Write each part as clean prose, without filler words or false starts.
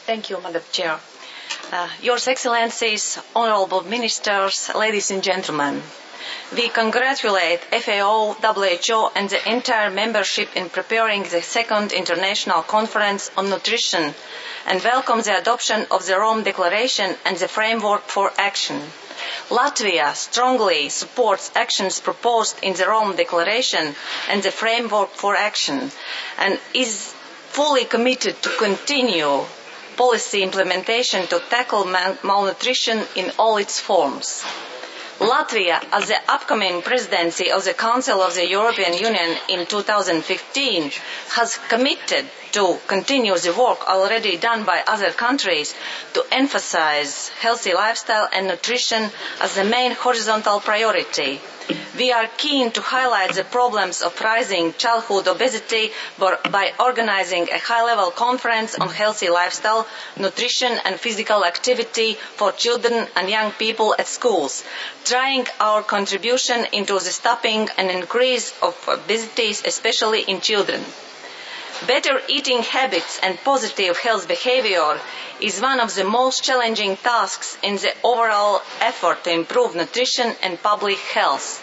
Thank you, Madam Chair. Your Excellencies, Honourable Ministers, ladies and gentlemen, we congratulate FAO, WHO and the entire membership in preparing the second International Conference on Nutrition and welcome the adoption of the Rome Declaration and the framework for action. Latvia strongly supports actions proposed in the Rome Declaration and the framework for action and is fully committed to continue policy implementation to tackle malnutrition in all its forms. Latvia, as the upcoming presidency of the Council of the European Union in 2015, has committed to continue the work already done by other countries to emphasize healthy lifestyle and nutrition as the main horizontal priority. We are keen to highlight the problems of rising childhood obesity by organizing a high-level conference on healthy lifestyle, nutrition and physical activity for children and young people at schools, trying our contribution into the stopping and increase of obesity, especially in children. Better eating habits and positive health behavior is one of the most challenging tasks in the overall effort to improve nutrition and public health.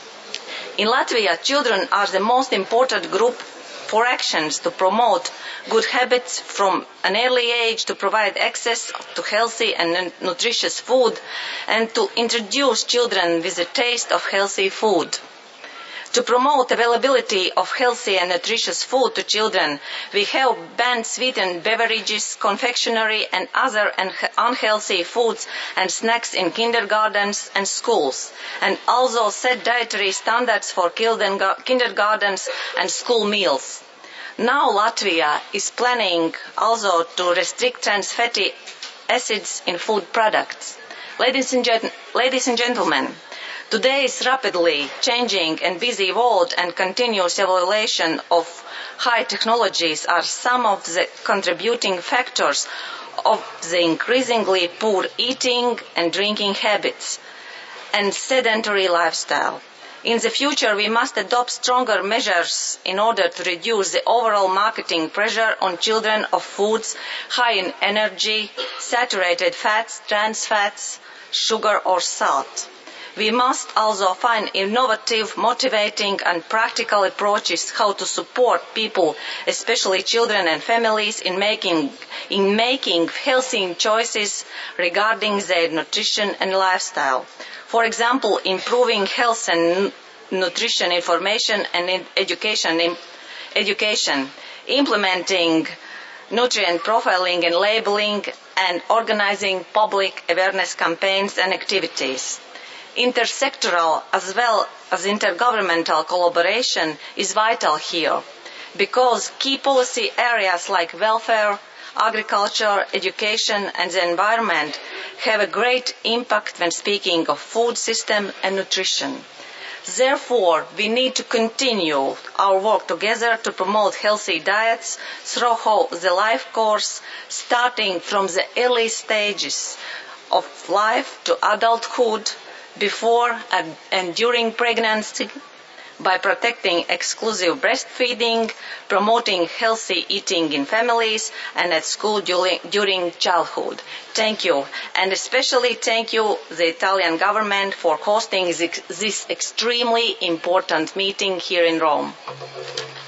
In Latvia, children are the most important group for actions to promote good habits from an early age, to provide access to healthy and nutritious food, and to introduce children with a taste of healthy food. To promote availability of healthy and nutritious food to children, we have banned sweetened beverages, confectionery and other unhealthy foods and snacks in kindergartens and schools, and also set dietary standards for kindergartens and school meals. Now Latvia is planning also to restrict trans fatty acids in food products. Ladies and gentlemen, today's rapidly changing and busy world and continuous evaluation of high technologies are some of the contributing factors of the increasingly poor eating and drinking habits and sedentary lifestyle. In the future, we must adopt stronger measures in order to reduce the overall marketing pressure on children of foods high in energy, saturated fats, trans fats, sugar or salt. We must also find innovative, motivating and practical approaches how to support people, especially children and families, in making healthy choices regarding their nutrition and lifestyle. For example, improving health and nutrition information and education, implementing nutrient profiling and labeling, and organizing public awareness campaigns and activities. Intersectoral as well as intergovernmental collaboration is vital here, because key policy areas like welfare, agriculture, education and the environment have a great impact when speaking of food system and nutrition. Therefore, we need to continue our work together to promote healthy diets throughout the life course, starting from the early stages of life to adulthood, before and during pregnancy, by protecting exclusive breastfeeding, promoting healthy eating in families and at school during childhood. Thank you. And especially thank you, the Italian government, for hosting this extremely important meeting here in Rome.